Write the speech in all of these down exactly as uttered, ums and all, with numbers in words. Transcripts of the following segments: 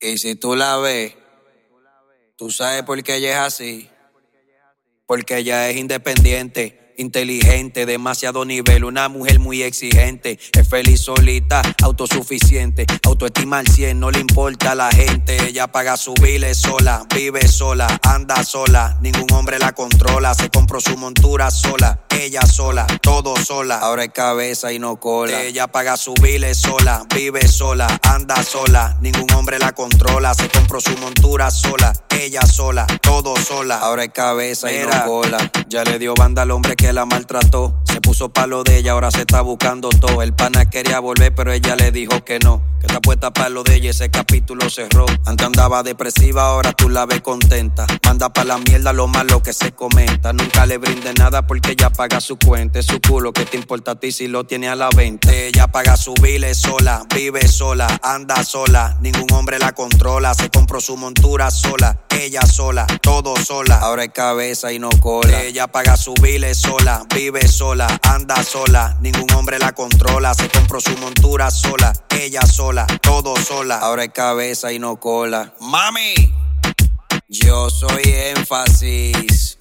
Y si tú la ves, tú sabes por qué ella es así. Porque ella es independiente, inteligente, demasiado nivel, una mujer muy exigente. Es feliz solita, autosuficiente, autoestima al cien, no le importa a la gente. Ella paga su biles sola, vive sola, anda sola, ningún hombre la controla. Se compró su montura sola, ella sola, todo sola. Ahora es cabeza y no cola. Ella paga su biles sola, vive sola, anda sola, ningún hombre la controla. Se compró su montura sola, ella sola, todo sola. Ahora es cabeza y no cola. Ya le dio banda al hombre que la maltrató. Se puso palo de ella, ahora se está buscando todo. El pana quería volver, pero ella le dijo que no, que está puesta para lo de ella, ese capítulo cerró. Antes andaba depresiva, ahora tú la ves contenta. Manda pa' la mierda lo malo que se comenta. Nunca le brinde nada porque ella paga su cuenta. Es su culo, que te importa a ti si lo tiene a la venta. Ella paga su biles sola, vive sola, anda sola, ningún hombre la controla. Se compró su montura sola, ella sola, todo sola. Ahora es cabeza y no cola. Ella paga su biles sola, vive sola, anda sola, ningún hombre la controla. Se compró su montura sola, ella sola, todo sola. Ahora es cabeza y no cola. Mami, yo soy énfasis.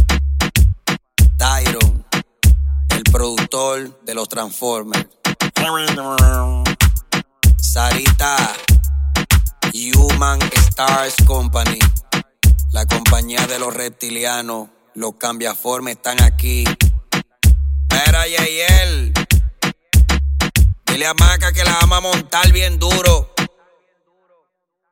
Tyron, el productor de los Transformers. Sarita, Human Stars Company, la compañía de los reptilianos. Los cambiaformes están aquí. Mira, Yeyel, dile a Maca que la vamos a montar bien duro.